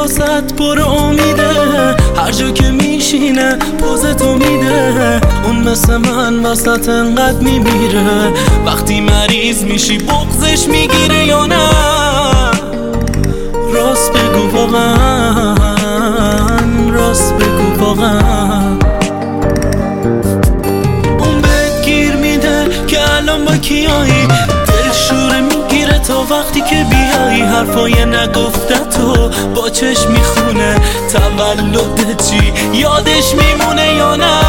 واسط پر امیده، هر جا که میشینه پوزتو میده. اون مثل من وسط انقدر میمیره، وقتی مریض میشی بغضش میگیره یا نه؟ راست بگو واقعا، راست بگو واقعا. اون بهت گیر میده که الان با کیایی، دلشوره میگیره تا وقتی که بیایی. حرفای نگفتتو با چشم میخونه، تولدت چی یادش میمونه یا نه؟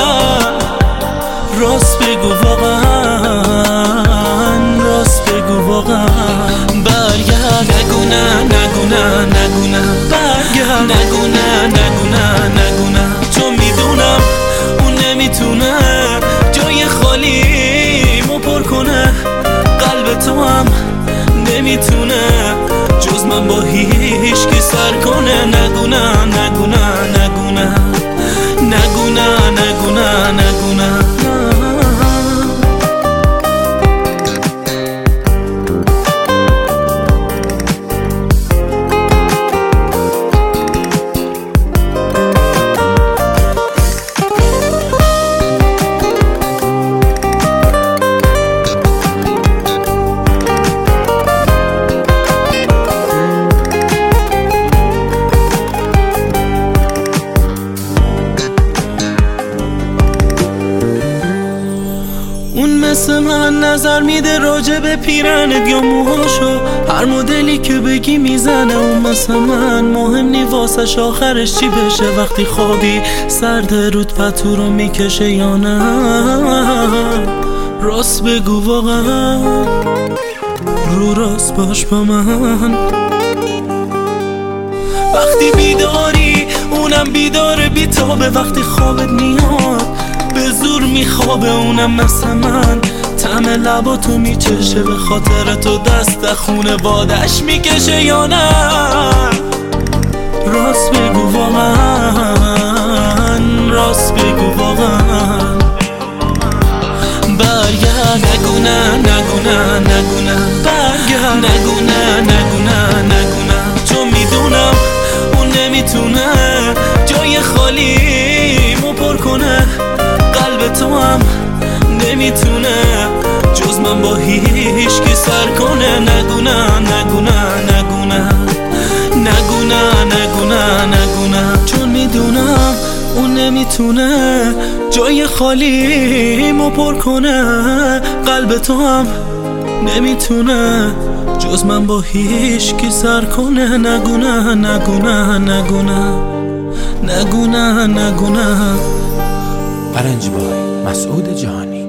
راست بگو واقعا، راست بگو واقعا. برگرد، نگو نه، نگو نه، نگو نه، برگرد، نگو نه، نگو نه، نگو نه. چون میدونم اون نمیتونه جای خالیمو پر کنه، قلب تو هم نمیتونه جز من با هیچکی سر کنه. نگو نه، نگو نه، نگو نه، نگو نه، نگو نه، نگو نه. اون مثل من نظر میده راجع به پیرنت یا موهاشو، هر مدلی که بگی میزنه. اون مثل من مهم نی واسش آخرش چی بشه، وقتی خوابی سرد رود پتو رو میکشه یا نه؟ راست بگو واقعا، رو راست باش با من. وقتی بیداری اونم بیداره بیتابه، وقتی خوابت میاد به زور میخوابه. اونم مثل من طعم لباتو میچشه، به خاطر تو دست خونه بادش میکشه یا نه؟ راست بگو واقعا، راست بگو واقعا. برگرد، نگو نه، نگو نه، نگو نه، برگرد، نگو نه، نگو نه، نگو نه. چون میدونم اون نمیتونه جای خالیمو پر کنه، قلب تو هم نمیتونه جز من با هیچکی سر کنه. نگو نه، نگو نه، نگو نه، نگو نه، نگو نه، نگو نه. چون میدونم اون نمیتونه جای خالیمو پر کنه، قلب تو هم نمیتونه جز من با هیچکی سر کنه. نگو نه، نگو نه، نگو نه، نگو نه، نگو نه. برنج بای مسعود جهانی.